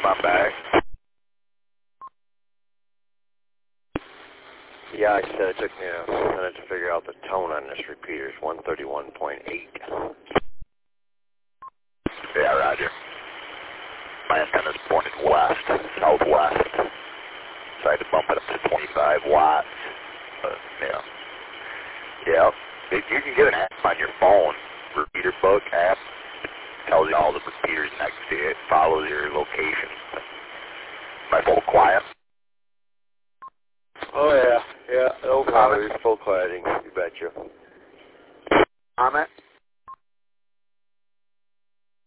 come on back. Yeah, I said it took me a minute to figure out the tone on this repeater. It's 131.8. Yeah, roger. My antenna's pointed west, southwest. So I had to bump it up to 25 watts. But, yeah. Yeah. If you can get an app on your phone, repeater book app, tells you all the repeaters next to it, follows your location. My full quiet. Oh, yeah. Yeah, no problem. Full quieting. You betcha. Comment?